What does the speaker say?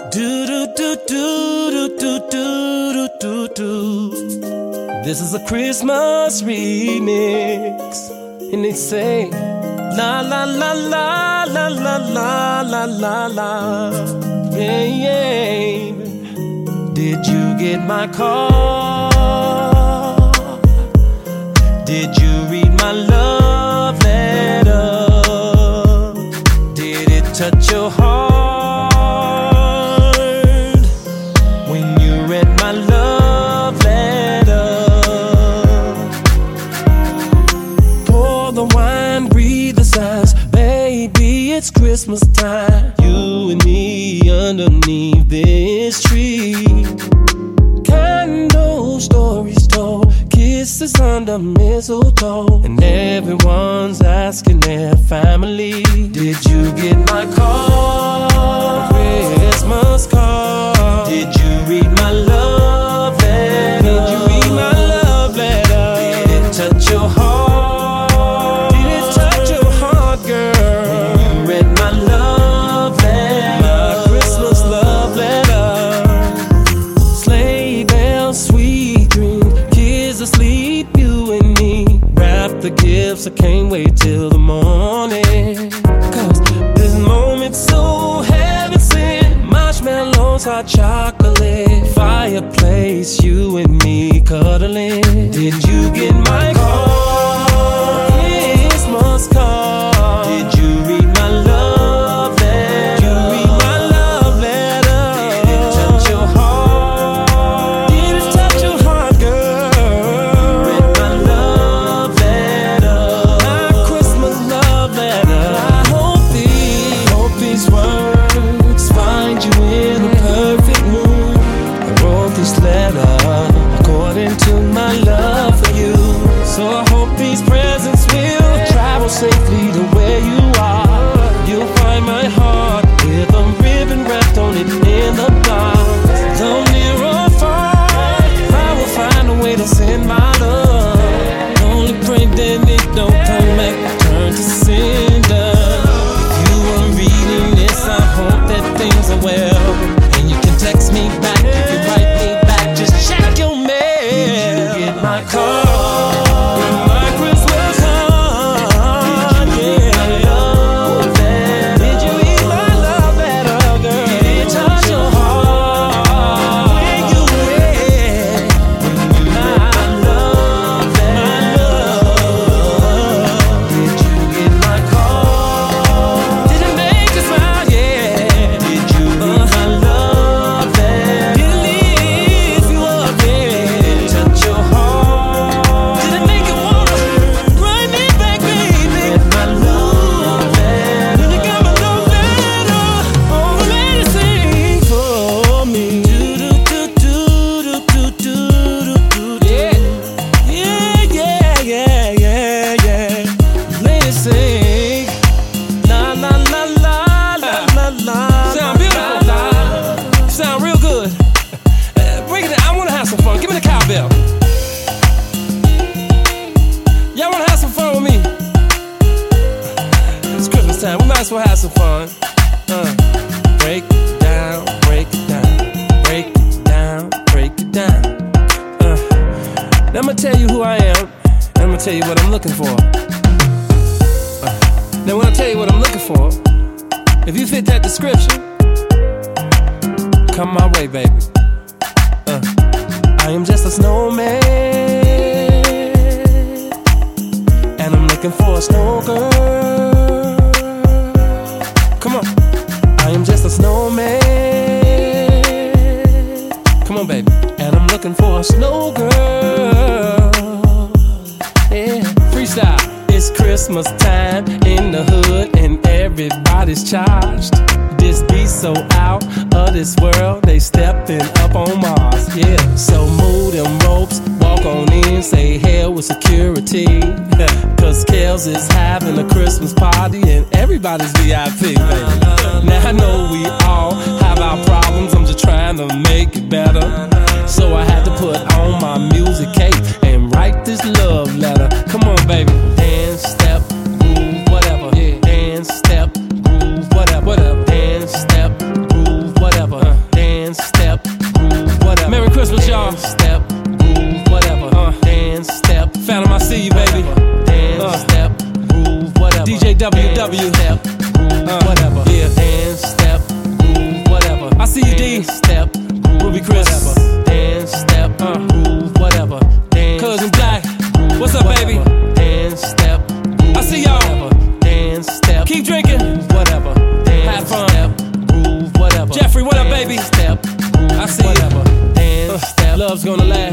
Do do do do do do do do do. This is a Christmas remix, and they say la la la la la la la la la la. Yeah, yeah. Did you get my call? Did you read my love letter? Did it touch your heart? My love letter. Pour the wine, breathe the signs. Baby, it's Christmas time. You and me underneath this tree. Candle stories told, kisses under mistletoe, and everyone's asking their family, did you get my call? Christmas call. Did you read my love letter? Did you read my love letter? Did it touch your heart? Did it touch your heart, girl? When you read my love letter, my Christmas love letter. Sleigh bells, sweet dreams, kids asleep, you and me. Wrap the gifts, I can't wait till the morning. Cause this moment's so heaven sent. Marshmallows, hot chocolate, fireplace, you and me cuddling. Did you get my call? Christmas call. Did you read my love letter? Did you read my love letter? Did it touch your heart? Did it touch your heart, girl? Did you read my love letter? My Christmas love letter. I hope these words find you in a perfect mood. I wrote this letter according to my love for you. So I hope these presents will travel safely to where you are. You'll find my heart with a ribbon wrapped on it in the box. Though near or far, I will find a way to send my love. Only pray that it don't come back, turn to cinder. If you are reading this, I hope that things are well. And you can text me back, you can write me back, just check your mail. Did you get my call? My Christmas card, yeah. Did you read my love letter, girl? Did it touch your heart? When you read my love letter? Did you get my call? Did it make you smile? Yeah. Did you read my love letter? Did it lift you up? Yeah. Did it touch your heart? Did it make you wanna write me back, baby? Read my love letter. Did it got my love letter on the lady sing for me? Do do do do do do do do. Yeah, yeah, yeah, yeah, yeah. Lady sing. La la la la la la la. Sound beautiful. Sound real good. Bring it in. I wanna have some fun. Give me the cowbell. Y'all wanna have some fun with me? It's Christmas time. We might as well have some fun. Break it down, break it down, break it down, break it down. Now I'ma tell you who I am, and I'ma tell you what I'm looking for. Now when I tell you what I'm looking for, if you fit that description, come my way, baby. I am just a snowman, and I'm looking for a snow girl. Come on. I am just a snowman. Come on, baby. And I'm looking for a snow girl. Yeah. Freestyle. It's Christmas time in the hood and everybody's charged. This beat so out of this world, they stepping up on Mars. Yeah. So move them ropes, walk on in, say hell with security. Cause Kels is having a Christmas party and everybody's VIP, baby. Now I know we all have our problems, I'm just trying to make it better. So I had to put on my music cape and write this love letter. Come on, baby. Dance, step, groove, whatever. Yeah. Dance, step, groove, whatever. Dance, step, groove, whatever. DJ WW. Step, whatever. Yeah, dance, step, groove, whatever. I see you, D. Step, Ruby Chris. Whatever. Dance, step, groove, whatever. Dance, Cousin Black. What's up, baby? Dance, step. I see y'all. Dance, step. Keep drinking. Whatever. Dance, have fun. Step, groove, whatever. Jeffrey, what up, baby? Step. I see whatever. Dance, step. Love's gonna last.